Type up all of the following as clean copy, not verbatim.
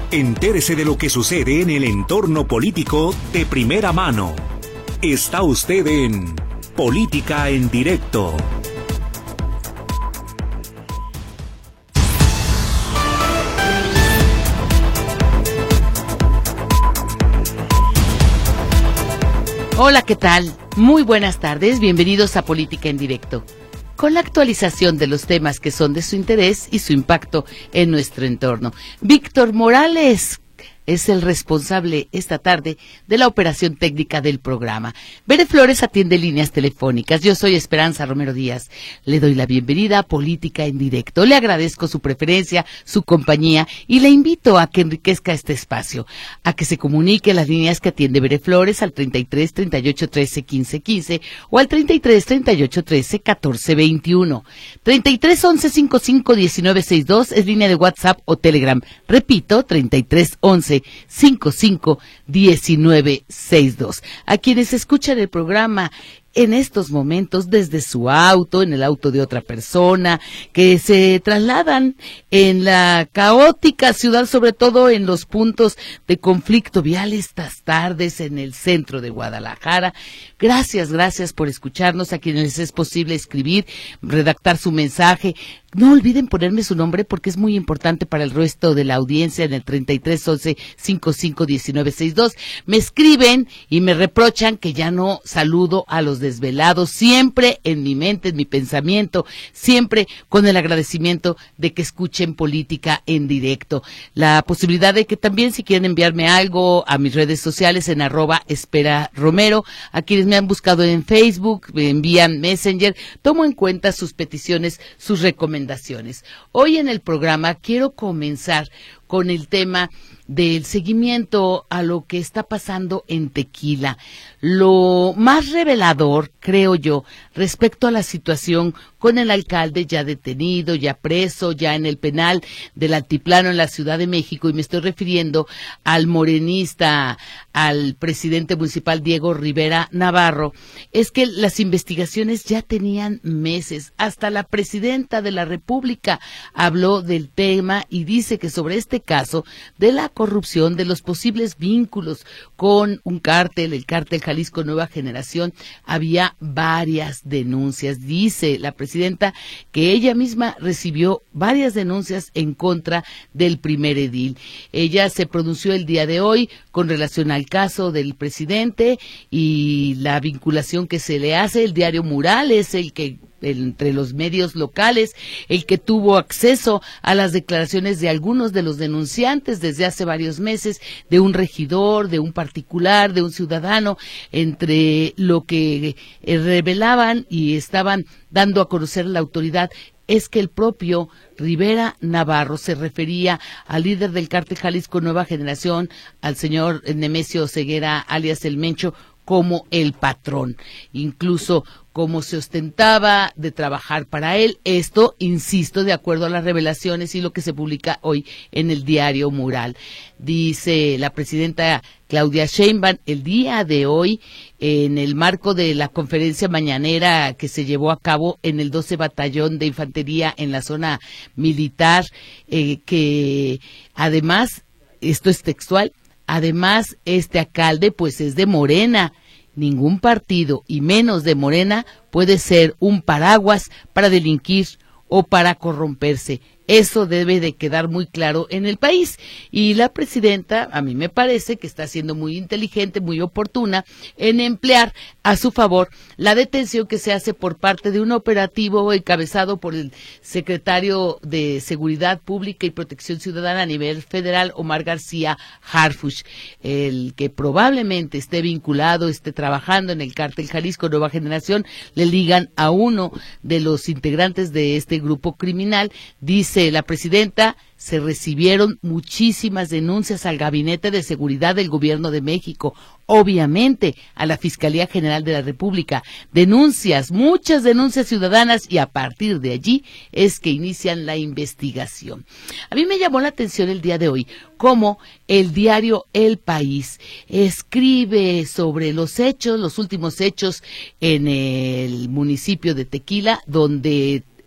Entérese de lo que sucede en el entorno político de primera mano. Está usted en Política en Directo. Hola, ¿qué tal? Muy buenas tardes, bienvenidos a Política en Directo, con la actualización de los temas que son de su interés y su impacto en nuestro entorno. Víctor Morales es el responsable esta tarde de la operación técnica del programa. Bere Flores atiende líneas telefónicas. Yo soy Esperanza Romero Díaz. Le doy la bienvenida a Política en Directo. Le agradezco su preferencia, su compañía y le invito a que enriquezca este espacio, a que se comunique las líneas que atiende Bere Flores al 33 38 13 15 15 o al 33 38 13 14 21. 33 11 55 19 62 es línea de WhatsApp o Telegram. Repito, 33 11 55 19 62. A quienes escuchan el programa en estos momentos desde su auto, en el auto de otra persona, que se trasladan en la caótica ciudad, sobre todo en los puntos de conflicto vial estas tardes en el centro de Guadalajara. Gracias por escucharnos. A quienes es posible escribir, redactar su mensaje. No olviden ponerme su nombre porque es muy importante para el resto de la audiencia en el 33 11 55 19 62. Me escriben y me reprochan que ya no saludo a los desvelados, siempre en mi mente, en mi pensamiento, siempre con el agradecimiento de que escuchen Política en Directo. La posibilidad de que también, si quieren enviarme algo a mis redes sociales en @espera_romero, a quienes me han buscado en Facebook, me envían Messenger, tomo en cuenta sus peticiones, sus recomendaciones. Hoy en el programa quiero comenzar con el tema del seguimiento a lo que está pasando en Tequila. Lo más revelador, creo yo, respecto a la situación con el alcalde ya detenido, ya preso, ya en el penal del Altiplano en la Ciudad de México, y me estoy refiriendo al morenista, al presidente municipal Diego Rivera Navarro, es que las investigaciones ya tenían meses. Hasta la presidenta de la República habló del tema y dice que sobre este caso de la corrupción, de los posibles vínculos con un cártel, el cártel Jalisco Nueva Generación, había varias denuncias. Dice la presidenta que ella misma recibió varias denuncias en contra del primer edil. Ella se pronunció el día de hoy con relación al caso del presidente y la vinculación que se le hace. El diario Mural es el que, entre los medios locales, el que tuvo acceso a las declaraciones de algunos de los denunciantes desde hace varios meses, de un regidor, de un particular, de un ciudadano, entre lo que revelaban y estaban dando a conocer a la autoridad es que el propio Rivera Navarro se refería al líder del cártel Jalisco Nueva Generación, al señor Nemesio Ceguera, alias El Mencho, como el patrón, incluso como se ostentaba de trabajar para él. Esto, insisto, de acuerdo a las revelaciones y lo que se publica hoy en el diario Mural. Dice la presidenta Claudia Sheinbaum el día de hoy, en el marco de la conferencia mañanera que se llevó a cabo en el 12 Batallón de Infantería en la zona militar, que además, esto es textual, además este alcalde pues es de Morena. Ningún partido, y menos de Morena, puede ser un paraguas para delinquir o para corromperse. Eso debe de quedar muy claro en el país. Y la presidenta, a mí me parece que está siendo muy inteligente, muy oportuna en emplear a su favor la detención que se hace por parte de un operativo encabezado por el secretario de Seguridad Pública y Protección Ciudadana a nivel federal, Omar García Harfuch, el que probablemente esté vinculado, esté trabajando en el cártel Jalisco Nueva Generación. Le ligan a uno de los integrantes de este grupo criminal. Dice la presidenta, se recibieron muchísimas denuncias al Gabinete de Seguridad del Gobierno de México, obviamente a la Fiscalía General de la República, denuncias, muchas denuncias ciudadanas, y a partir de allí es que inician la investigación. A mí me llamó la atención el día de hoy cómo el diario El País escribe sobre los hechos, los últimos hechos en el municipio de Tequila, donde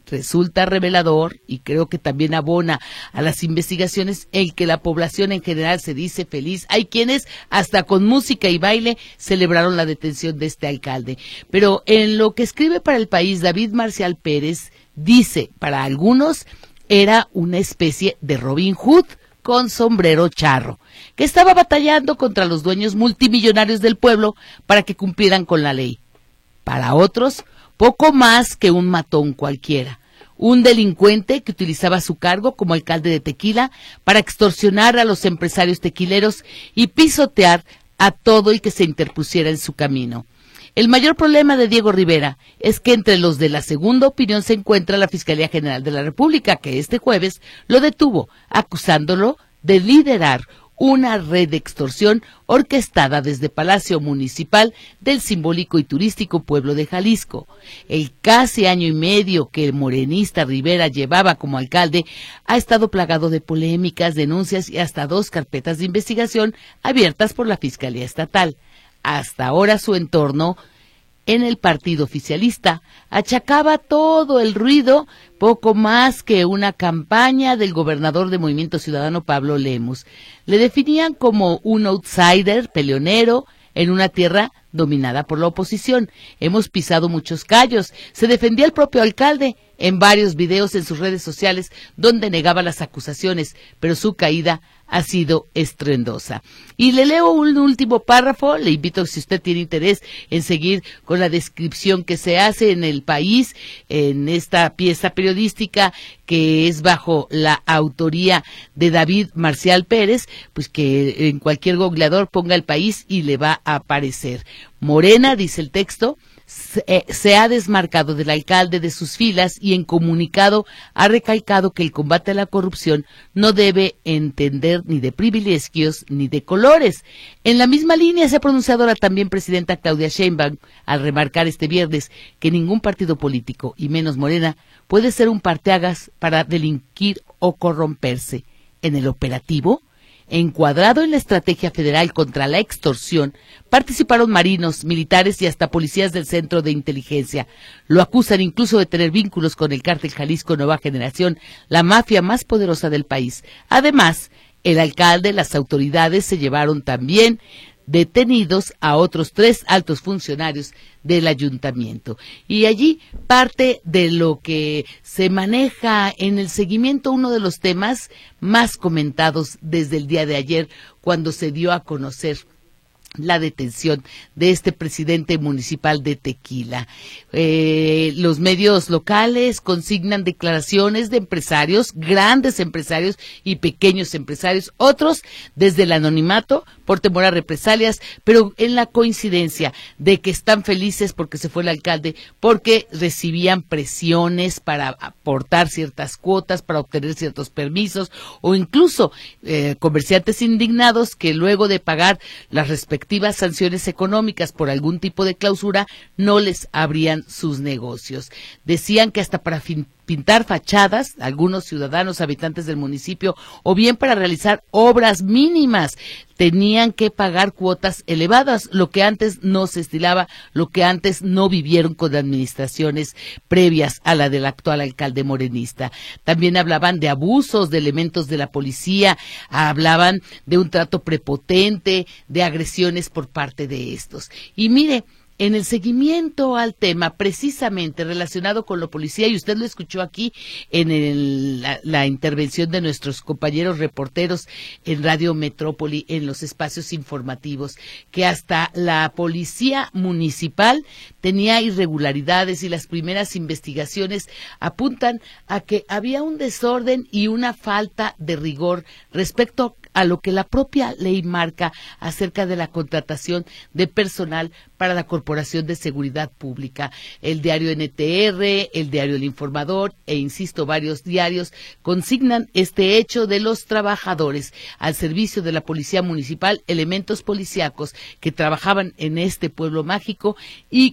resulta revelador, y creo que también abona a las investigaciones, el que la población en general se dice feliz. Hay quienes hasta con música y baile celebraron la detención de este alcalde. Pero en lo que escribe para El País, David Marcial Pérez dice, para algunos era una especie de Robin Hood con sombrero charro, que estaba batallando contra los dueños multimillonarios del pueblo para que cumplieran con la ley. Para otros, poco más que un matón cualquiera, un delincuente que utilizaba su cargo como alcalde de Tequila para extorsionar a los empresarios tequileros y pisotear a todo el que se interpusiera en su camino. El mayor problema de Diego Rivera es que entre los de la segunda opinión se encuentra la Fiscalía General de la República, que este jueves lo detuvo, acusándolo de liderar una red de extorsión orquestada desde Palacio Municipal del simbólico y turístico pueblo de Jalisco. El casi año y medio que el morenista Rivera llevaba como alcalde ha estado plagado de polémicas, denuncias y hasta 2 carpetas de investigación abiertas por la Fiscalía Estatal. Hasta ahora su entorno en el partido oficialista achacaba todo el ruido poco más que una campaña del gobernador de Movimiento Ciudadano Pablo Lemus. Le definían como un outsider peleonero en una tierra dominada por la oposición. Hemos pisado muchos callos. Se defendía el propio alcalde en varios videos en sus redes sociales donde negaba las acusaciones, pero su caída ha sido estruendosa. Y le leo un último párrafo, le invito, si usted tiene interés en seguir con la descripción que se hace en El País, en esta pieza periodística que es bajo la autoría de David Marcial Pérez, pues que en cualquier googleador ponga El País y le va a aparecer. Morena, dice el texto, se ha desmarcado del alcalde de sus filas y en comunicado ha recalcado que el combate a la corrupción no debe entender ni de privilegios ni de colores. En la misma línea se ha pronunciado la también presidenta Claudia Sheinbaum al remarcar este viernes que ningún partido político, y menos Morena, puede ser un parteaguas para delinquir o corromperse. En el operativo, encuadrado en la estrategia federal contra la extorsión, participaron marinos, militares y hasta policías del Centro de Inteligencia. Lo acusan incluso de tener vínculos con el cártel Jalisco Nueva Generación, la mafia más poderosa del país. Además, el alcalde, las autoridades se llevaron también detenidos a otros 3 altos funcionarios del ayuntamiento. Y allí parte de lo que se maneja en el seguimiento, uno de los temas más comentados desde el día de ayer, cuando se dio a conocer la detención de este presidente municipal de Tequila. Los medios locales consignan declaraciones de empresarios, grandes empresarios y pequeños empresarios, otros desde el anonimato por temor a represalias, pero en la coincidencia de que están felices porque se fue el alcalde, porque recibían presiones para aportar ciertas cuotas, para obtener ciertos permisos, o incluso comerciantes indignados que luego de pagar las respectivas sanciones económicas por algún tipo de clausura no les abrían sus negocios. Decían que hasta para pintar fachadas, algunos ciudadanos habitantes del municipio, o bien para realizar obras mínimas, tenían que pagar cuotas elevadas, lo que antes no se estilaba, lo que antes no vivieron con administraciones previas a la del actual alcalde morenista. También hablaban de abusos de elementos de la policía, hablaban de un trato prepotente, de agresiones por parte de estos. Y mire, en el seguimiento al tema precisamente relacionado con la policía, y usted lo escuchó aquí en la intervención de nuestros compañeros reporteros en Radio Metrópoli en los espacios informativos, que hasta la policía municipal tenía irregularidades y las primeras investigaciones apuntan a que había un desorden y una falta de rigor respecto a lo que la propia ley marca acerca de la contratación de personal para la Corporación de Seguridad Pública. El diario NTR, el diario El Informador e, insisto, varios diarios consignan este hecho de los trabajadores al servicio de la Policía Municipal, elementos policíacos que trabajaban en este pueblo mágico y que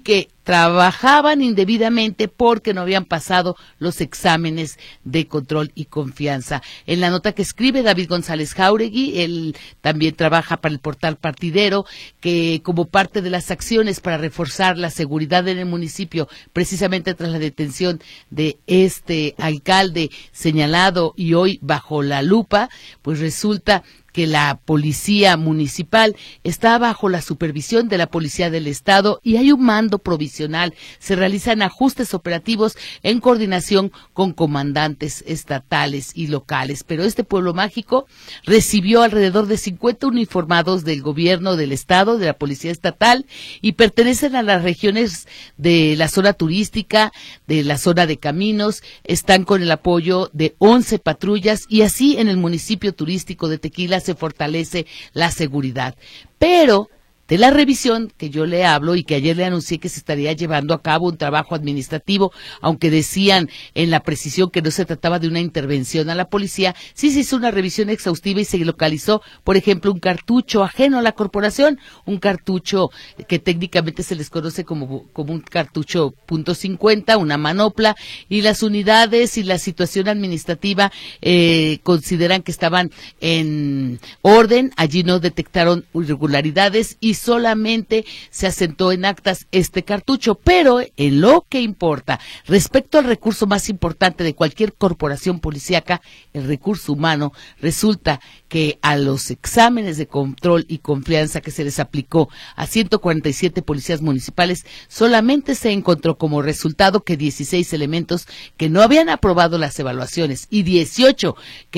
trabajaban indebidamente porque no habían pasado los exámenes de control y confianza. En la nota que escribe David González Jáuregui, él también trabaja para el portal Partidero, que como parte de las acciones para reforzar la seguridad en el municipio, precisamente tras la detención de este alcalde señalado y hoy bajo la lupa, pues resulta que la policía municipal está bajo la supervisión de la Policía del Estado y hay un mando provisional. Se realizan ajustes operativos en coordinación con comandantes estatales y locales. Pero este pueblo mágico recibió alrededor de 50 uniformados del gobierno del Estado, de la Policía Estatal, y pertenecen a las regiones de la zona turística, de la zona de caminos. Están con el apoyo de 11 patrullas y así en el municipio turístico de Tequila se fortalece la seguridad. Pero de la revisión que yo le hablo y que ayer le anuncié que se estaría llevando a cabo un trabajo administrativo, aunque decían en la precisión que no se trataba de una intervención a la policía, sí se hizo una revisión exhaustiva y se localizó, por ejemplo, un cartucho ajeno a la corporación, un cartucho que técnicamente se les conoce como un cartucho .50, una manopla, y las unidades y la situación administrativa consideran que estaban en orden. Allí no detectaron irregularidades y solamente se asentó en actas este cartucho, pero en lo que importa, respecto al recurso más importante de cualquier corporación policíaca, el recurso humano, resulta que a los exámenes de control y confianza que se les aplicó a 147 policías municipales, solamente se encontró como resultado que 16 elementos que no habían aprobado las evaluaciones y 18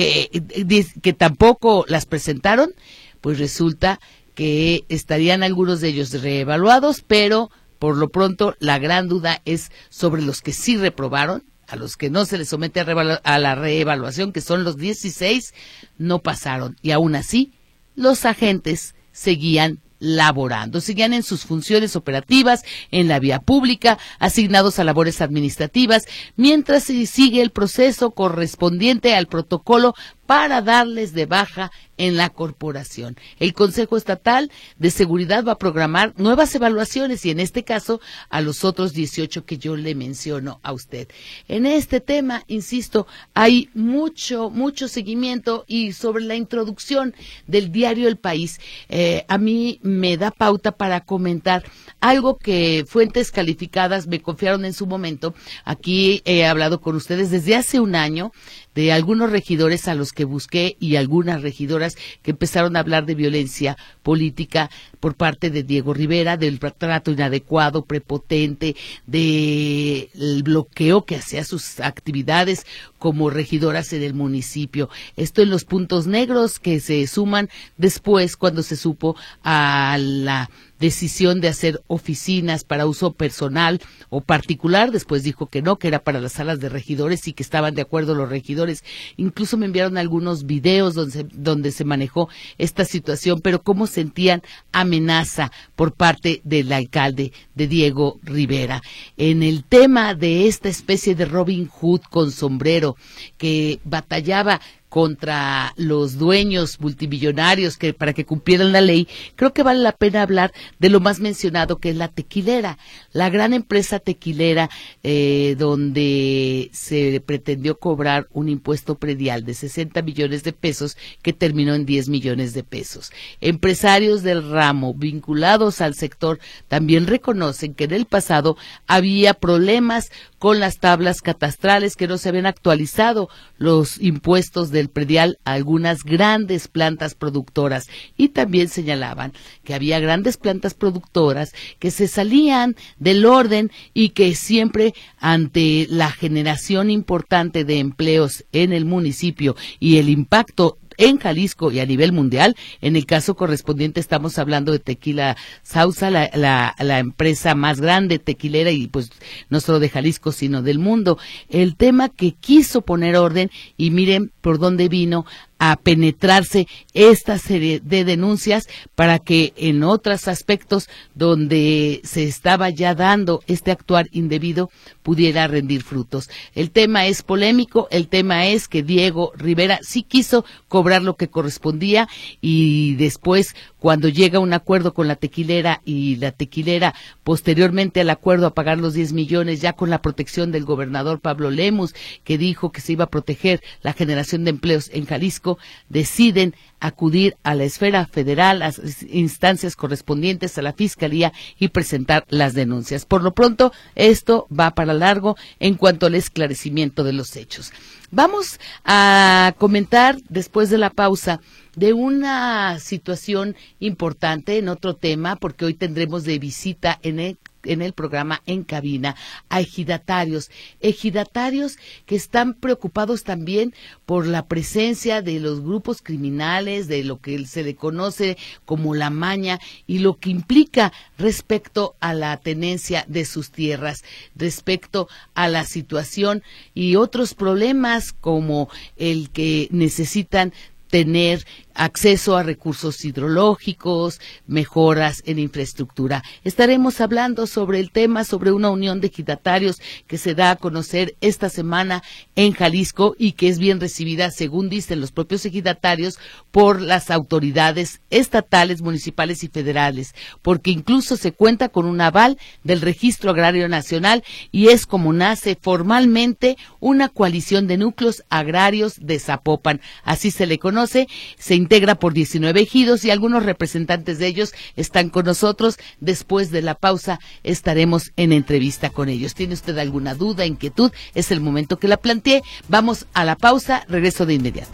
que tampoco las presentaron, pues resulta que estarían algunos de ellos reevaluados, pero por lo pronto la gran duda es sobre los que sí reprobaron, a los que no se les somete a la reevaluación, que son los 16, no pasaron. Y aún así, los agentes seguían laborando, seguían en sus funciones operativas, en la vía pública, asignados a labores administrativas, mientras se sigue el proceso correspondiente al protocolo para darles de baja en la corporación. El Consejo Estatal de Seguridad va a programar nuevas evaluaciones y en este caso a los otros 18 que yo le menciono a usted. En este tema, insisto, hay mucho seguimiento y sobre la introducción del diario El País, a mí me da pauta para comentar algo que fuentes calificadas me confiaron en su momento. Aquí he hablado con ustedes desde hace un año de algunos regidores a los que busqué y algunas regidoras que empezaron a hablar de violencia política por parte de Diego Rivera, del trato inadecuado, prepotente, del bloqueo que hacía sus actividades como regidoras en el municipio. Esto en los puntos negros que se suman después cuando se supo a la decisión de hacer oficinas para uso personal o particular. Después dijo que no, que era para las salas de regidores y que estaban de acuerdo los regidores. Incluso me enviaron algunos videos donde se manejó esta situación, pero cómo sentían amenaza por parte del alcalde de Diego Rivera. En el tema de esta especie de Robin Hood con sombrero que batallaba contra los dueños multimillonarios que para que cumplieran la ley, creo que vale la pena hablar de lo más mencionado, que es la tequilera, la gran empresa tequilera donde se pretendió cobrar un impuesto predial de 60 millones de pesos que terminó en 10 millones de pesos. Empresarios del ramo vinculados al sector también reconocen que en el pasado había problemas con las tablas catastrales, que no se habían actualizado los impuestos del predial a algunas grandes plantas productoras, y también señalaban que había grandes plantas productoras que se salían del orden y que siempre ante la generación importante de empleos en el municipio y el impacto en Jalisco y a nivel mundial, en el caso correspondiente estamos hablando de Tequila Sauza, la empresa más grande tequilera y pues no solo de Jalisco sino del mundo. El tema que quiso poner orden, y miren por dónde vino a penetrarse esta serie de denuncias para que en otros aspectos donde se estaba ya dando este actuar indebido pudiera rendir frutos. El tema es polémico, el tema es que Diego Rivera sí quiso cobrar lo que correspondía y después cuando llega un acuerdo con la tequilera y la tequilera posteriormente al acuerdo a pagar los 10 millones ya con la protección del gobernador Pablo Lemus, que dijo que se iba a proteger la generación de empleos en Jalisco, deciden acudir a la esfera federal, a las instancias correspondientes, a la Fiscalía y presentar las denuncias. Por lo pronto, esto va para largo en cuanto al esclarecimiento de los hechos. Vamos a comentar después de la pausa de una situación importante en otro tema, porque hoy tendremos de visita en el programa En Cabina a ejidatarios que están preocupados también por la presencia de los grupos criminales, de lo que se le conoce como la maña y lo que implica respecto a la tenencia de sus tierras, respecto a la situación y otros problemas como el que necesitan tener acceso a recursos hidrológicos, mejoras en infraestructura. Estaremos hablando sobre el tema, sobre una unión de ejidatarios que se da a conocer esta semana en Jalisco y que es bien recibida, según dicen los propios ejidatarios, por las autoridades estatales, municipales y federales, porque incluso se cuenta con un aval del Registro Agrario Nacional y es como nace formalmente una coalición de núcleos agrarios de Zapopan, así se le conoce. Se integra por 19 ejidos y algunos representantes de ellos están con nosotros. Después de la pausa estaremos en entrevista con ellos. ¿Tiene usted alguna duda, inquietud? Es el momento que la plantee. Vamos a la pausa, regreso de inmediato.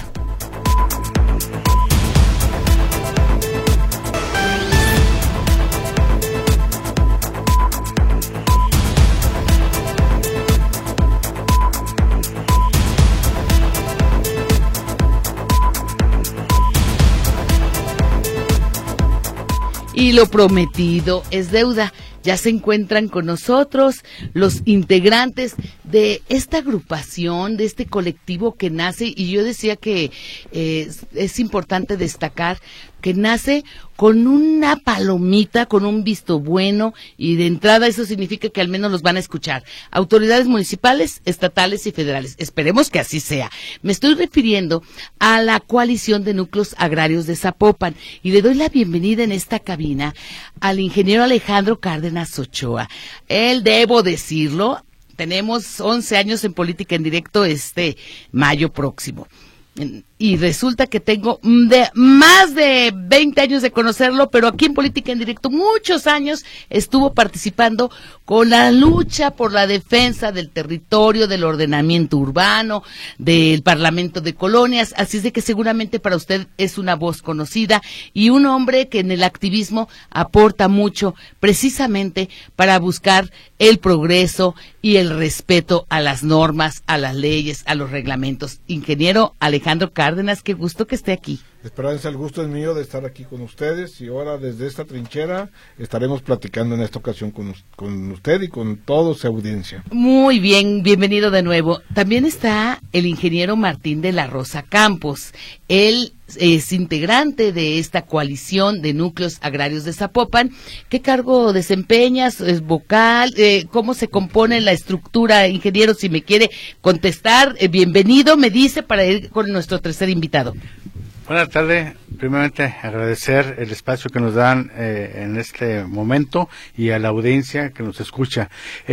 Y lo prometido es deuda. Ya se encuentran con nosotros los integrantes de esta agrupación, de este colectivo que nace, y yo decía que es importante destacar que nace con una palomita, con un visto bueno, y de entrada eso significa que al menos los van a escuchar autoridades municipales, estatales y federales. Esperemos que así sea. Me estoy refiriendo a la coalición de núcleos agrarios de Zapopan, y le doy la bienvenida en esta cabina al ingeniero Alejandro Cárdenas Ochoa. Él, debo decirlo, tenemos 11 años en Política en Directo este mayo próximo. Y resulta que tengo más de 20 años de conocerlo, pero aquí en Política en Directo muchos años estuvo participando con la lucha por la defensa del territorio, del ordenamiento urbano, del Parlamento de Colonias, así es de que seguramente para usted es una voz conocida y un hombre que en el activismo aporta mucho precisamente para buscar el progreso y el respeto a las normas, a las leyes, a los reglamentos. Ingeniero Alejandro Cárdenas, qué gusto que esté aquí. Esperanza, el gusto es mío de estar aquí con ustedes y ahora desde esta trinchera estaremos platicando en esta ocasión con usted y con toda su audiencia. Muy bien, bienvenido de nuevo. También está el ingeniero Martín de la Rosa Campos. Él es integrante de esta coalición de núcleos agrarios de Zapopan. ¿Qué cargo desempeñas? ¿Es vocal? ¿Cómo se compone la estructura, ingeniero? Si me quiere contestar, bienvenido, me dice, para ir con nuestro tercer invitado. Buenas tardes. Primeramente agradecer el espacio que nos dan en este momento y a la audiencia que nos escucha.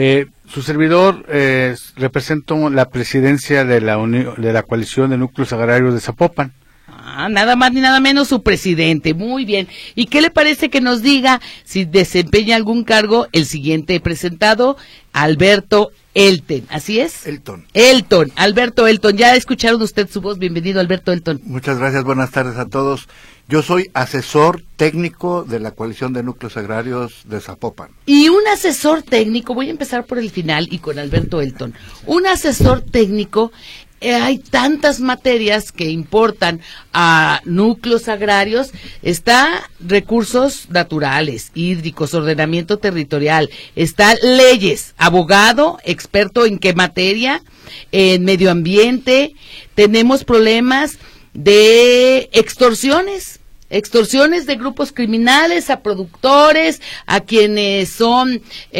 Su servidor represento la presidencia de la coalición de núcleos agrarios de Zapopan. Nada más ni nada menos su presidente. Muy bien. ¿Y qué le parece que nos diga si desempeña algún cargo el siguiente presentado? Alberto Elton, ¿así es? Elton, Alberto Elton. Ya escucharon usted su voz. Bienvenido, Alberto Elton. Muchas gracias, buenas tardes a todos. Yo soy asesor técnico de la coalición de núcleos agrarios de Zapopan. Y un asesor técnico, voy a empezar por el final y con Alberto Elton. Un asesor técnico, hay tantas materias que importan a núcleos agrarios. Está recursos naturales, hídricos, ordenamiento territorial, está leyes, abogado, experto en qué materia, en medio ambiente. Tenemos problemas de extorsiones, extorsiones de grupos criminales a productores, a quienes son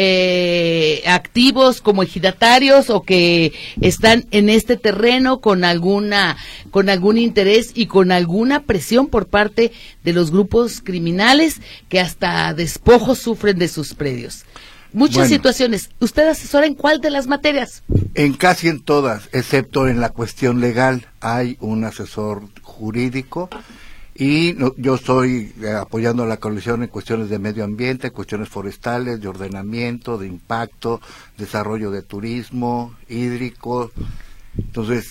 activos como ejidatarios o que están en este terreno con algún interés y con alguna presión por parte de los grupos criminales que hasta despojos sufren de sus predios. Muchas situaciones. ¿Usted asesora en cuál de las materias? En casi en todas, excepto en la cuestión legal. Hay un asesor jurídico y yo estoy apoyando a la coalición en cuestiones de medio ambiente, cuestiones forestales, de ordenamiento, de impacto, desarrollo de turismo, hídrico. Entonces,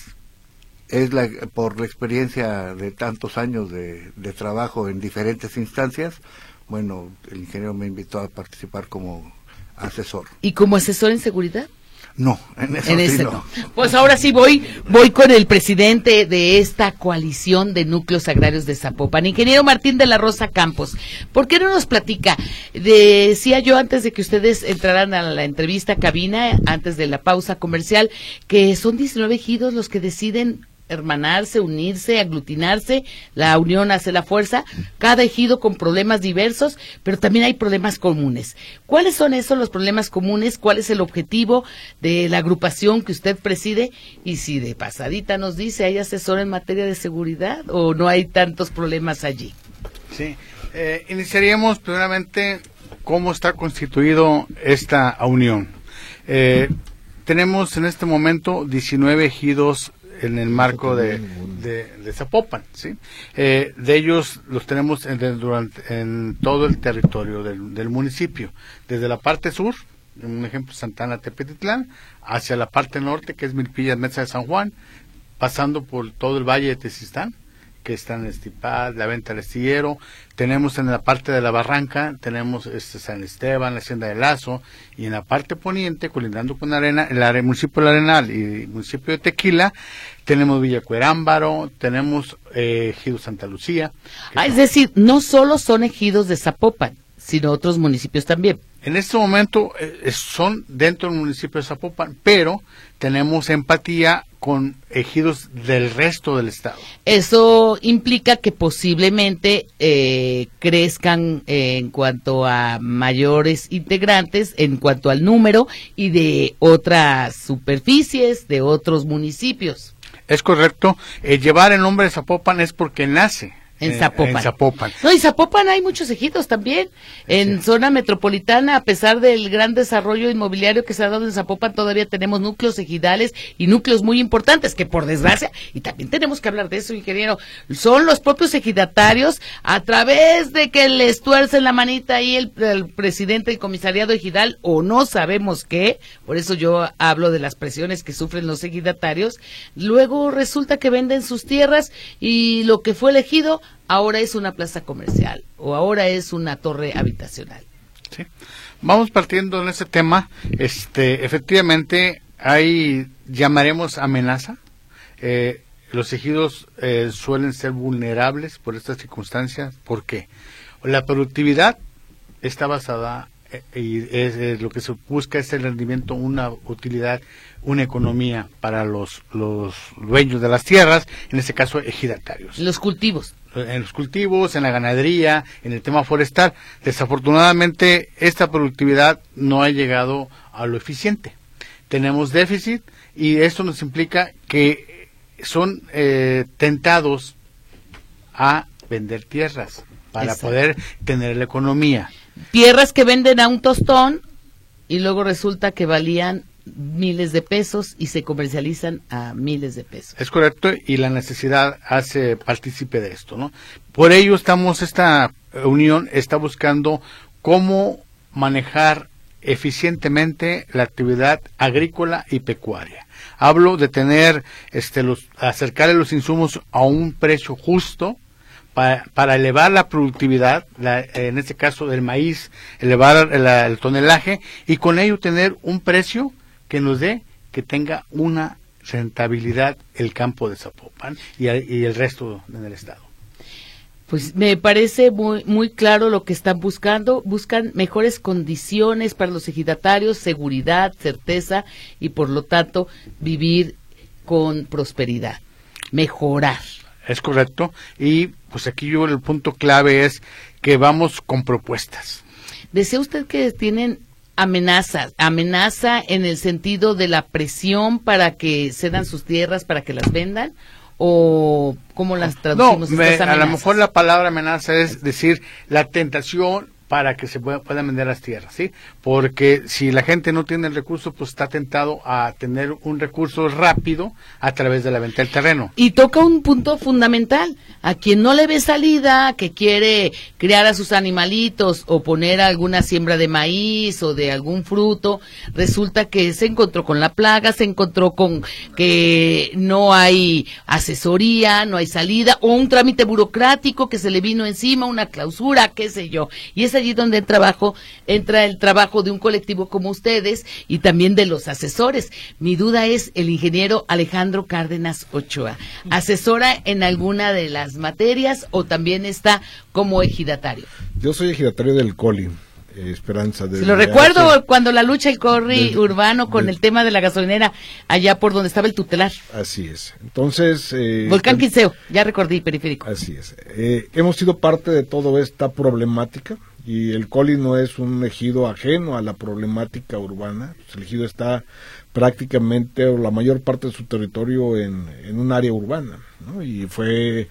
por la experiencia de tantos años de trabajo en diferentes instancias, bueno, el ingeniero me invitó a participar como asesor. ¿Y como asesor en seguridad? No, en eso sí no. Pues ahora sí voy con el presidente de esta coalición de núcleos agrarios de Zapopan, ingeniero Martín de la Rosa Campos. ¿Por qué no nos platica? Decía yo antes de que ustedes entraran a la entrevista cabina, antes de la pausa comercial, que son 19 ejidos los que deciden hermanarse, unirse, aglutinarse, la unión hace la fuerza, cada ejido con problemas diversos, pero también hay problemas comunes. ¿Cuáles son esos los problemas comunes? ¿Cuál es el objetivo de la agrupación que usted preside? Y si de pasadita nos dice, ¿hay asesor en materia de seguridad o no hay tantos problemas allí? Sí, iniciaríamos primeramente cómo está constituido esta unión. Tenemos en este momento 19 ejidos en el marco de Zapopan, ¿sí? De ellos los tenemos en todo el territorio del municipio, desde la parte sur, un ejemplo Santana Tepetitlán, hacia la parte norte, que es Milpillas, Mesa de San Juan, pasando por todo el valle de Tezistán, que está en Estipal, la Venta del Astillero. Tenemos en la parte de la Barranca, tenemos San Esteban, la Hacienda de Lazo, y en la parte poniente, colindando con Arena, el municipio de Arenal y el municipio de Tequila, tenemos Villa Cuerámbaro, tenemos ejido Santa Lucía. Es decir, no solo son ejidos de Zapopan, sino otros municipios también. En este momento son dentro del municipio de Zapopan, pero tenemos empatía con ejidos del resto del estado. Eso implica que posiblemente crezcan en cuanto a mayores integrantes, en cuanto al número y de otras superficies, de otros municipios. Es correcto. Llevar el nombre de Zapopan es porque nace en Zapopan. En Zapopan. No, y Zapopan hay muchos ejidos también. En zona metropolitana, a pesar del gran desarrollo inmobiliario que se ha dado en Zapopan, todavía tenemos núcleos ejidales y núcleos muy importantes que, por desgracia, y también tenemos que hablar de eso, ingeniero, son los propios ejidatarios, a través de que les tuercen la manita ahí el presidente del comisariado ejidal, o no sabemos qué, por eso yo hablo de las presiones que sufren los ejidatarios, luego resulta que venden sus tierras y lo que fue elegido ahora es una plaza comercial o ahora es una torre habitacional. Sí. Vamos partiendo en ese tema. Efectivamente hay, llamaremos amenaza. Los ejidos suelen ser vulnerables por estas circunstancias. ¿Por qué? La productividad está basada y lo que se busca es el rendimiento, una utilidad, una economía para los dueños de las tierras, en este caso ejidatarios. Los cultivos. En los cultivos, en la ganadería, en el tema forestal. Desafortunadamente, esta productividad no ha llegado a lo eficiente. Tenemos déficit y esto nos implica que son tentados a vender tierras para poder tener la economía. Tierras que venden a un tostón y luego resulta que valían miles de pesos y se comercializan a miles de pesos. Es correcto, y la necesidad hace partícipe de esto, ¿no? Por ello esta unión está buscando cómo manejar eficientemente la actividad agrícola y pecuaria. Hablo de tener acercarle los insumos a un precio justo para elevar la productividad, en este caso del maíz, elevar el tonelaje y con ello tener un precio que nos dé, que tenga una rentabilidad el campo de Zapopan y el resto en el estado. Pues me parece muy, muy claro lo que están buscando. Buscan mejores condiciones para los ejidatarios, seguridad, certeza y por lo tanto vivir con prosperidad, mejorar. Es correcto, y pues aquí yo el punto clave es que vamos con propuestas. Decía usted que tienen amenaza en el sentido de la presión para que cedan sus tierras, para que las vendan, o cómo las traducimos estas amenazas. A lo mejor la palabra amenaza es decir la tentación para que se puedan vender las tierras, ¿sí? Porque si la gente no tiene el recurso, pues está tentado a tener un recurso rápido a través de la venta del terreno. Y toca un punto fundamental. A quien no le ve salida, que quiere criar a sus animalitos o poner alguna siembra de maíz o de algún fruto, resulta que se encontró con la plaga, se encontró con que no hay asesoría, no hay salida, o un trámite burocrático que se le vino encima, una clausura, qué sé yo. Y es allí donde entra el trabajo de un colectivo como ustedes y también de los asesores. Mi duda es el ingeniero Alejandro Cárdenas Ochoa. ¿Asesora en alguna de las materias o también está como ejidatario? Yo soy ejidatario del COLI, Esperanza. Se lo recuerdo cuando la lucha el CORRI urbano con el tema de la gasolinera allá por donde estaba el tutelar. Así es. Entonces... Volcán Quinceo, ya recordé, periférico. Así es. Hemos sido parte de toda esta problemática. Y el COLI no es un ejido ajeno a la problemática urbana. El ejido está prácticamente, o la mayor parte de su territorio, en un área urbana, ¿no? Y fue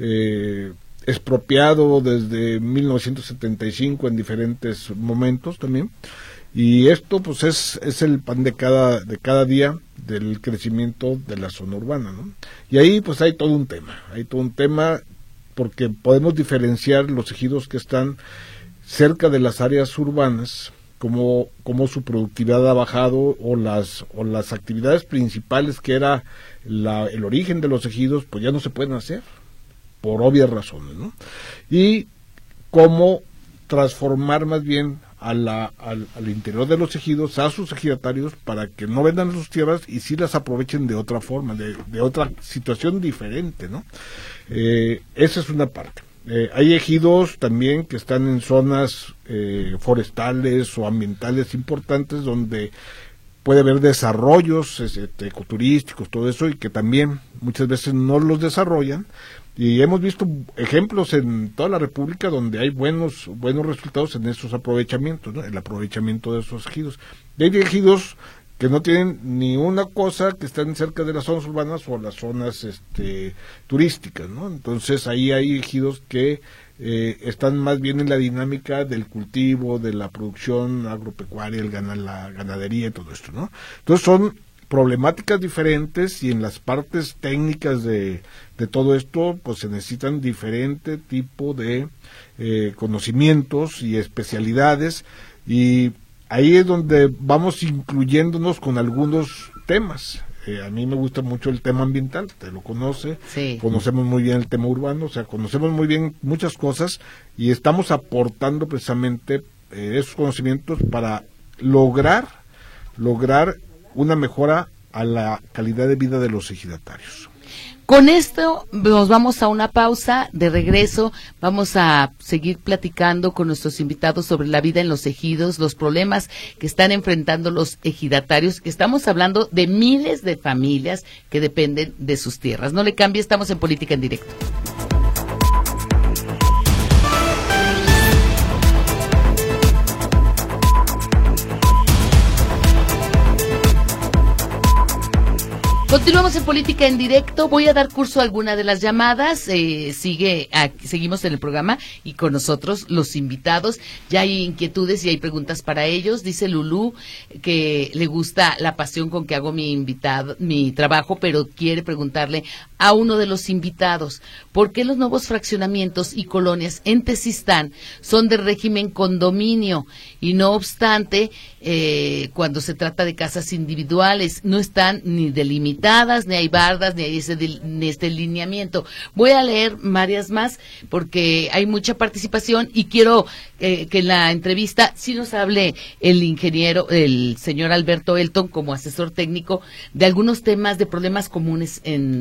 expropiado desde 1975 en diferentes momentos también. Y esto pues es el pan de cada día del crecimiento de la zona urbana, ¿no? Y ahí pues hay todo un tema, porque podemos diferenciar los ejidos que están cerca de las áreas urbanas, como su productividad ha bajado, o las actividades principales que era el origen de los ejidos, pues ya no se pueden hacer, por obvias razones, ¿no? Y cómo transformar más bien al interior de los ejidos, a sus ejidatarios, para que no vendan sus tierras y sí las aprovechen de otra forma, de otra situación diferente, ¿no? Esa es una parte. Hay ejidos también que están en zonas forestales o ambientales importantes donde puede haber desarrollos ecoturísticos, todo eso, y que también muchas veces no los desarrollan, y hemos visto ejemplos en toda la República donde hay buenos resultados en esos aprovechamientos, ¿no? El aprovechamiento de esos ejidos. Y hay ejidos que no tienen ni una cosa, que están cerca de las zonas urbanas o las zonas turísticas, ¿no? Entonces ahí hay ejidos que están más bien en la dinámica del cultivo, de la producción agropecuaria, la ganadería y todo esto, ¿no? Entonces son problemáticas diferentes, y en las partes técnicas de todo esto pues se necesitan diferente tipo de conocimientos y especialidades, y ahí es donde vamos incluyéndonos con algunos temas. A mí me gusta mucho el tema ambiental, usted lo conoce, sí. Conocemos muy bien el tema urbano, o sea, conocemos muy bien muchas cosas, y estamos aportando precisamente esos conocimientos para lograr una mejora a la calidad de vida de los ejidatarios. Con esto nos vamos a una pausa. De regreso vamos a seguir platicando con nuestros invitados sobre la vida en los ejidos, los problemas que están enfrentando los ejidatarios, que estamos hablando de miles de familias que dependen de sus tierras. No le cambie, estamos en Política en Directo. Continuamos en Política en Directo. Voy a dar curso a alguna de las llamadas. Seguimos en el programa y con nosotros los invitados. Ya hay inquietudes y hay preguntas para ellos. Dice Lulú que le gusta la pasión con que hago mi trabajo, pero quiere preguntarle a uno de los invitados, ¿por qué los nuevos fraccionamientos y colonias en Tezistán son de régimen condominio y no obstante, cuando se trata de casas individuales, no están ni delimitadas, ni hay bardas, ni hay este lineamiento? Voy a leer varias más porque hay mucha participación y quiero que en la entrevista sí nos hable el señor Alberto Elton, como asesor técnico, de algunos temas de problemas comunes en los ejidos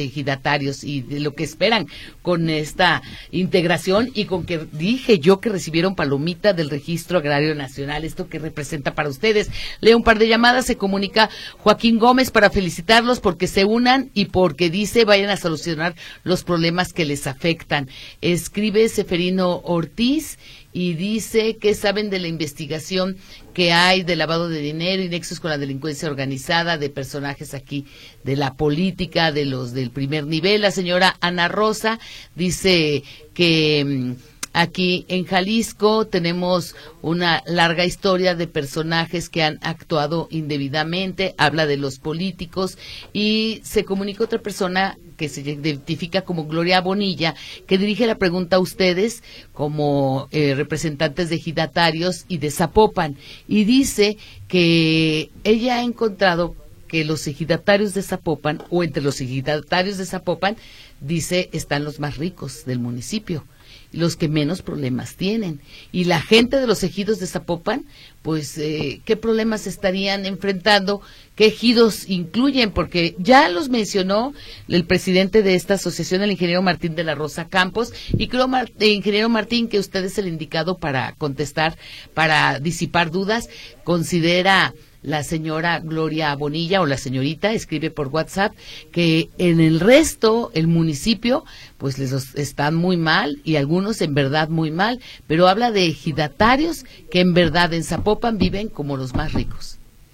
ejidatarios y de lo que esperan con esta integración, y con que dije yo que recibieron palomita del Registro Agrario Nacional, esto que representa para ustedes. Leo un par de llamadas. Se comunica Joaquín Gómez para felicitarlos porque se unan y porque dice vayan a solucionar los problemas que les afectan. Escribe Seferino Ortiz y dice que saben de la investigación que hay de lavado de dinero y nexos con la delincuencia organizada de personajes aquí de la política, de los del primer nivel. La señora Ana Rosa dice que aquí en Jalisco tenemos una larga historia de personajes que han actuado indebidamente, habla de los políticos, y se comunica otra persona que se identifica como Gloria Bonilla, que dirige la pregunta a ustedes como representantes de ejidatarios y de Zapopan, y dice que ella ha encontrado que los ejidatarios de Zapopan, o entre los ejidatarios de Zapopan, dice, están los más ricos del municipio, los que menos problemas tienen, y la gente de los ejidos de Zapopan, pues qué problemas estarían enfrentando, qué ejidos incluyen, porque ya los mencionó el presidente de esta asociación, el ingeniero Martín de la Rosa Campos, y creo, ingeniero Martín, que usted es el indicado para contestar, para disipar dudas. Considera la señora Gloria Bonilla, o la señorita, escribe por WhatsApp, que en el resto, el municipio, pues les están muy mal, y algunos en verdad muy mal, pero habla de ejidatarios que en verdad en Zapopan viven como los más ricos.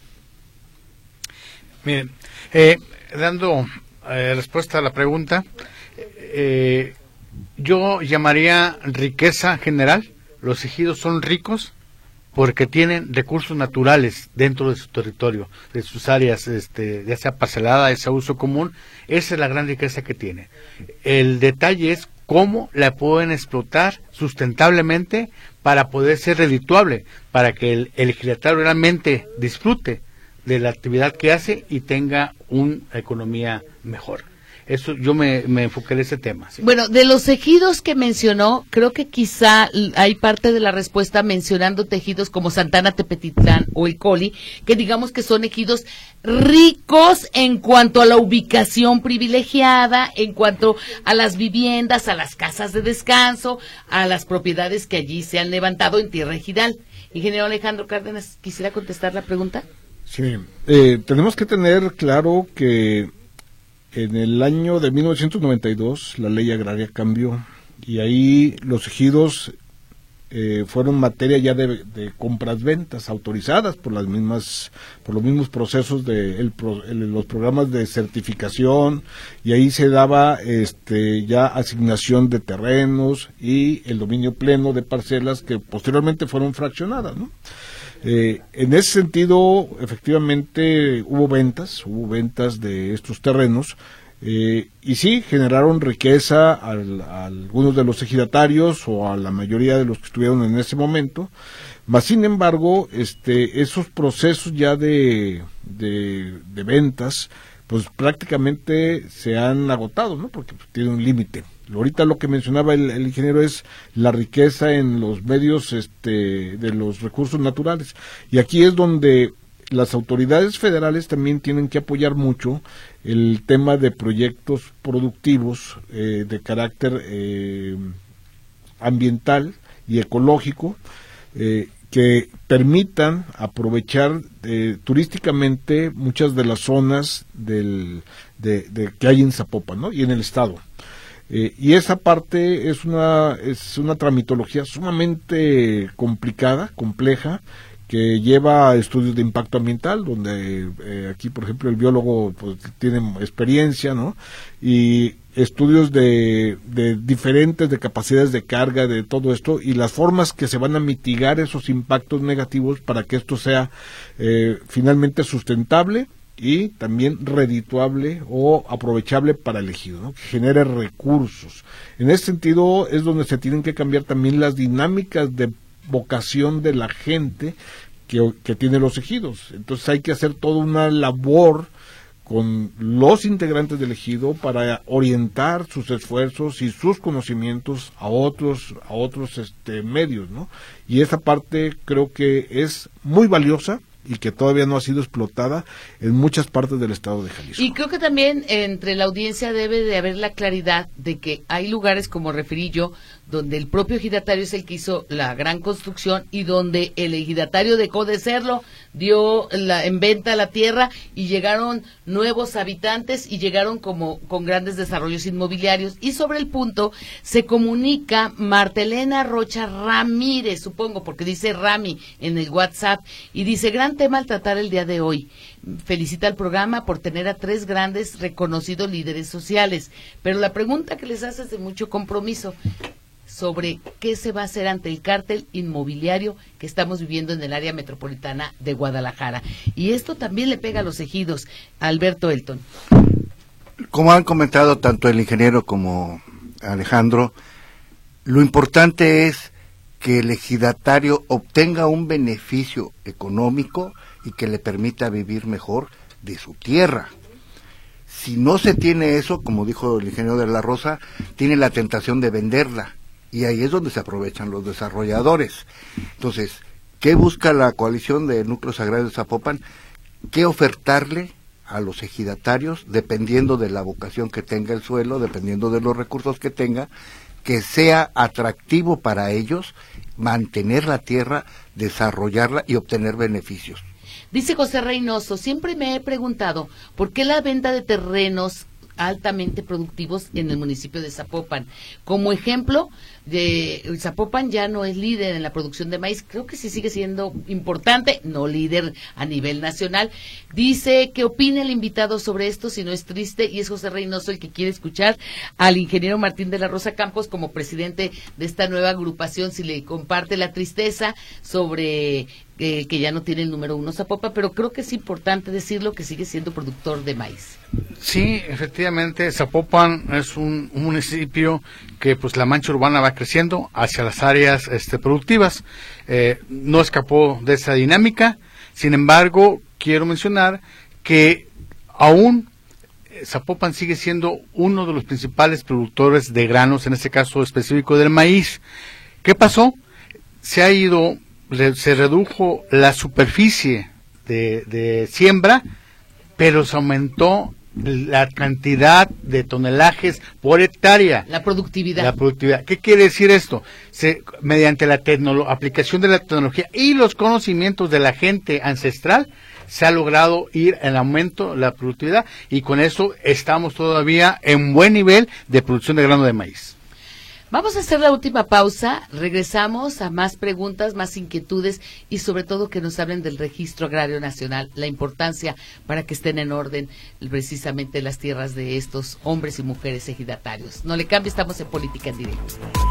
Miren, dando respuesta a la pregunta, yo llamaría riqueza general. Los ejidos son ricos porque tienen recursos naturales dentro de su territorio, de sus áreas, ya sea parcelada, ya sea uso común. Esa es la gran riqueza que tiene. El detalle es cómo la pueden explotar sustentablemente para poder ser redituable, para que el ejidatario realmente disfrute de la actividad que hace y tenga una economía mejor. Eso yo me enfoqué en ese tema. ¿Sí? Bueno, de los ejidos que mencionó, creo que quizá hay parte de la respuesta mencionando tejidos como Santana, Tepetitlán o El Coli, que digamos que son ejidos ricos en cuanto a la ubicación privilegiada, en cuanto a las viviendas, a las casas de descanso, a las propiedades que allí se han levantado en tierra ejidal. Ingeniero Alejandro Cárdenas, ¿quisiera contestar la pregunta? Sí, tenemos que tener claro que en el año de 1992 la ley agraria cambió y ahí los ejidos fueron materia ya de compras-ventas autorizadas por los mismos procesos de los programas de certificación, y ahí se daba ya asignación de terrenos y el dominio pleno de parcelas que posteriormente fueron fraccionadas, ¿no? En ese sentido, efectivamente, hubo ventas de estos terrenos, y sí, generaron riqueza a algunos de los ejidatarios o a la mayoría de los que estuvieron en ese momento, mas sin embargo, esos procesos ya de ventas, pues prácticamente se han agotado, ¿no? Porque pues, tiene un límite. Ahorita lo que mencionaba el ingeniero es la riqueza en los medios de los recursos naturales, y aquí es donde las autoridades federales también tienen que apoyar mucho el tema de proyectos productivos de carácter ambiental y ecológico, que permitan aprovechar turísticamente muchas de las zonas que hay en Zapopan, ¿no? Y en el estado. Y esa parte es una tramitología sumamente complicada, compleja, que lleva a estudios de impacto ambiental, donde aquí, por ejemplo, el biólogo pues, tiene experiencia, ¿no? Y estudios de diferentes, de capacidades de carga, de todo esto, y las formas que se van a mitigar esos impactos negativos para que esto sea finalmente sustentable y también redituable o aprovechable para el ejido, ¿no? Que genere recursos. En ese sentido es donde se tienen que cambiar también las dinámicas de vocación de la gente que tiene los ejidos. Entonces hay que hacer toda una labor con los integrantes del ejido para orientar sus esfuerzos y sus conocimientos a otros medios, ¿no? Y esa parte creo que es muy valiosa y que todavía no ha sido explotada en muchas partes del estado de Jalisco. Y creo que también entre la audiencia debe de haber la claridad de que hay lugares, como referí yo, donde el propio ejidatario es el que hizo la gran construcción y donde el ejidatario dejó de serlo, dio en venta la tierra y llegaron nuevos habitantes y llegaron como con grandes desarrollos inmobiliarios. Y sobre el punto se comunica Martelena Rocha Ramírez, supongo, porque dice Rami en el WhatsApp, y dice: gran tema al tratar el día de hoy. Felicita al programa por tener a 3 grandes reconocidos líderes sociales, pero la pregunta que les hace es de mucho compromiso sobre qué se va a hacer ante el cártel inmobiliario que estamos viviendo en el área metropolitana de Guadalajara. Y esto también le pega a los ejidos. Alberto Elton. Como han comentado tanto el ingeniero como Alejandro, lo importante es que el ejidatario obtenga un beneficio económico y que le permita vivir mejor de su tierra. Si no se tiene eso, como dijo el ingeniero de la Rosa, tiene la tentación de venderla. Y ahí es donde se aprovechan los desarrolladores. Entonces, ¿qué busca la coalición de núcleos agrarios de Zapopan? ¿Qué ofertarle a los ejidatarios, dependiendo de la vocación que tenga el suelo, dependiendo de los recursos que tenga, que sea atractivo para ellos mantener la tierra, desarrollarla y obtener beneficios? Dice José Reynoso: siempre me he preguntado por qué la venta de terrenos altamente productivos en el municipio de Zapopan. Como ejemplo, Zapopan ya no es líder en la producción de maíz, creo que sí sigue siendo importante, no líder a nivel nacional. Dice que opine el invitado sobre esto, si no es triste, y es José Reynoso el que quiere escuchar al ingeniero Martín de la Rosa Campos como presidente de esta nueva agrupación, si le comparte la tristeza sobre que ya no tiene el número 1 Zapopan, pero creo que es importante decirlo, que sigue siendo productor de maíz. Sí, efectivamente, Zapopan es un municipio que pues la mancha urbana va creciendo hacia las áreas productivas. No escapó de esa dinámica. Sin embargo, quiero mencionar que aún Zapopan sigue siendo uno de los principales productores de granos, en este caso específico del maíz. ¿Qué pasó? Se redujo la superficie de siembra, pero se aumentó la cantidad de tonelajes por hectárea. La productividad. ¿Qué quiere decir esto? Mediante la aplicación de la tecnología y los conocimientos de la gente ancestral, se ha logrado ir en aumento la productividad, y con eso estamos todavía en buen nivel de producción de grano de maíz. Vamos a hacer la última pausa, regresamos a más preguntas, más inquietudes y sobre todo que nos hablen del Registro Agrario Nacional, la importancia para que estén en orden precisamente las tierras de estos hombres y mujeres ejidatarios. No le cambie, estamos en Política en Directo.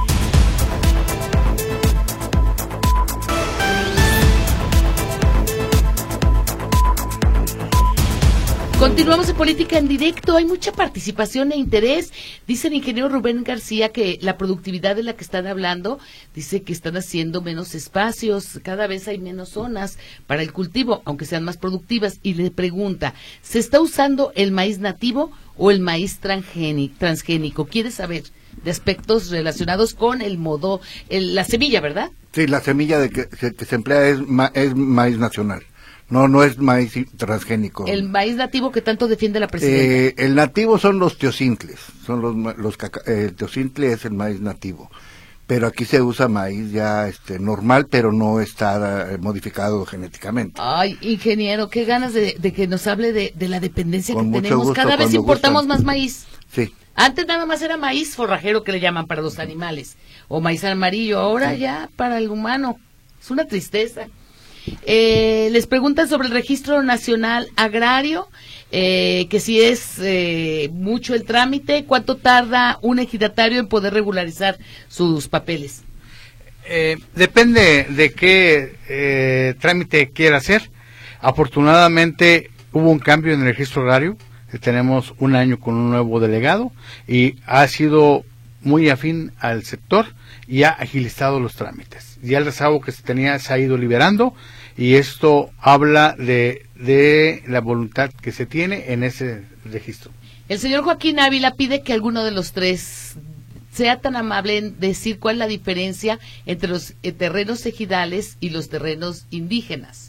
Continuamos en Política en Directo. Hay mucha participación e interés. Dice el ingeniero Rubén García que la productividad de la que están hablando, dice que están haciendo menos espacios, cada vez hay menos zonas para el cultivo, aunque sean más productivas. Y le pregunta, ¿se está usando el maíz nativo o el maíz transgénico? Quiere saber de aspectos relacionados con la semilla, ¿verdad? Sí, la semilla que se emplea es maíz nacional. No es maíz transgénico. El maíz nativo que tanto defiende la presidenta. El nativo son los teocintles, el teocintle es el maíz nativo. Pero aquí se usa maíz ya normal, pero no está modificado genéticamente. Ay, ingeniero, qué ganas de que nos hable de la dependencia con que mucho tenemos. Gusto, cada vez importamos más maíz. Sí. Antes nada más era maíz forrajero, que le llaman para los animales, o maíz amarillo, ahora ya para el humano. Es una tristeza. Les preguntan sobre el Registro Nacional Agrario, que si es mucho el trámite, ¿cuánto tarda un ejidatario en poder regularizar sus papeles? Depende de qué trámite quiera hacer. Afortunadamente hubo un cambio en el registro agrario, tenemos un año con un nuevo delegado y ha sido muy afín al sector y ha agilizado los trámites. Ya el rezago que se tenía se ha ido liberando, y esto habla de la voluntad que se tiene en ese registro. El señor Joaquín Ávila pide que alguno de los tres sea tan amable en decir cuál es la diferencia entre los terrenos ejidales y los terrenos indígenas.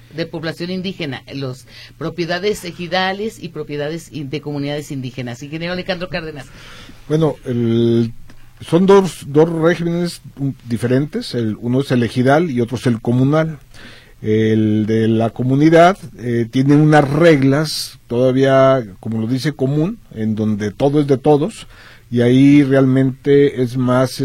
de población indígena, los propiedades ejidales y propiedades de comunidades indígenas. Ingeniero Alejandro Cárdenas. Bueno, son dos regímenes diferentes, uno es el ejidal y otro es el comunal. El de la comunidad tiene unas reglas todavía, como lo dice, común, en donde todo es de todos, y ahí realmente es más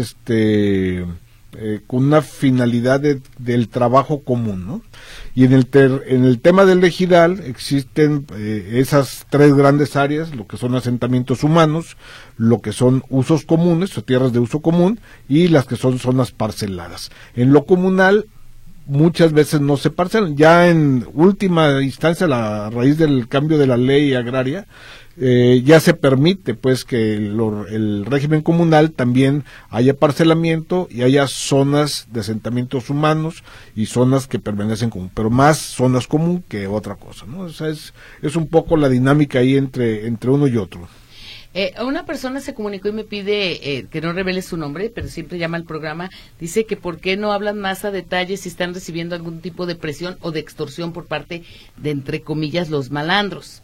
con una finalidad del trabajo común, ¿no? Y en el tema del ejidal existen esas tres grandes áreas, lo que son asentamientos humanos, lo que son usos comunes o tierras de uso común, y las que son zonas parceladas. En lo comunal muchas veces no se parcelan. Ya en última instancia, a raíz del cambio de la ley agraria, ya se permite pues que el régimen comunal también haya parcelamiento y haya zonas de asentamientos humanos y zonas que permanecen común, pero más zonas común que otra cosa, ¿no? O sea, es un poco la dinámica ahí entre uno y otro. Una persona se comunicó y me pide que no revele su nombre, pero siempre llama al programa, dice que por qué no hablan más a detalle si están recibiendo algún tipo de presión o de extorsión por parte de, entre comillas, los malandros.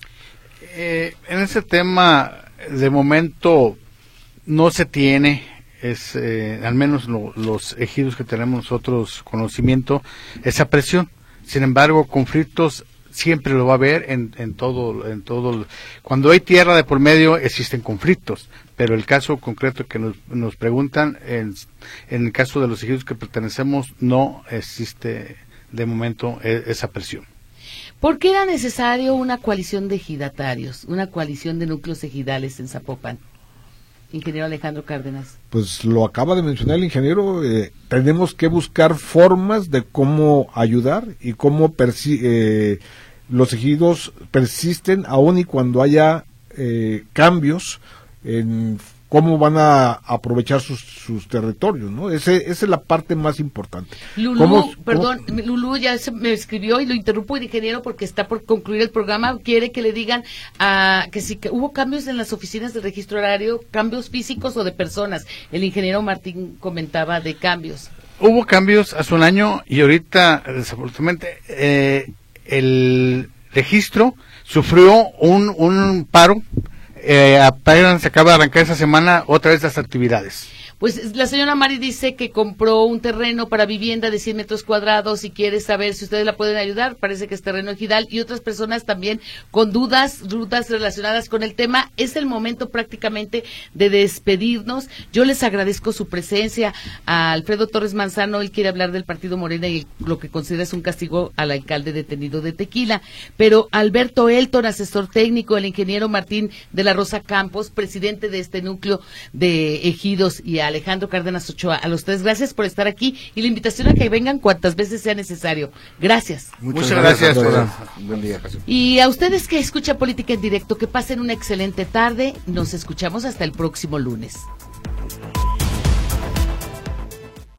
En ese tema, de momento, no se tiene, al menos los ejidos que tenemos nosotros conocimiento, esa presión. Sin embargo, conflictos siempre lo va a haber en todo. Cuando hay tierra de por medio existen conflictos, pero el caso concreto que nos preguntan, en el caso de los ejidos que pertenecemos, no existe de momento esa presión. ¿Por qué era necesario una coalición de ejidatarios, una coalición de núcleos ejidales en Zapopan? Ingeniero Alejandro Cárdenas. Pues lo acaba de mencionar el ingeniero, tenemos que buscar formas de cómo ayudar y cómo los ejidos persisten aún y cuando haya cambios en cómo van a aprovechar sus territorios, ¿no? Esa es la parte más importante. Lulú ya me escribió y lo interrumpo, el ingeniero, porque está por concluir el programa. Quiere que le digan que hubo cambios en las oficinas de registro agrario, cambios físicos o de personas. El ingeniero Martín comentaba de cambios. Hubo cambios hace un año y ahorita, desafortunadamente, el registro sufrió un paro. Apenas se acaba de arrancar esa semana otra vez las actividades. Pues la señora Mari dice que compró un terreno para vivienda de 100 metros cuadrados y quiere saber si ustedes la pueden ayudar. Parece que es terreno ejidal, y otras personas también con dudas relacionadas con el tema. Es el momento prácticamente de despedirnos. Yo les agradezco su presencia. A Alfredo Torres Manzano, él quiere hablar del Partido Morena y lo que considera es un castigo al alcalde detenido de Tequila. Pero Alberto Elton, asesor técnico, el ingeniero Martín de la Rosa Campos, presidente de este núcleo de ejidos, y a Alejandro Cárdenas Ochoa, a los tres, gracias por estar aquí y la invitación a que vengan cuantas veces sea necesario. Gracias. Muchas gracias. Buen día. Y a ustedes que escuchan Política en Directo, que pasen una excelente tarde. Nos escuchamos hasta el próximo lunes.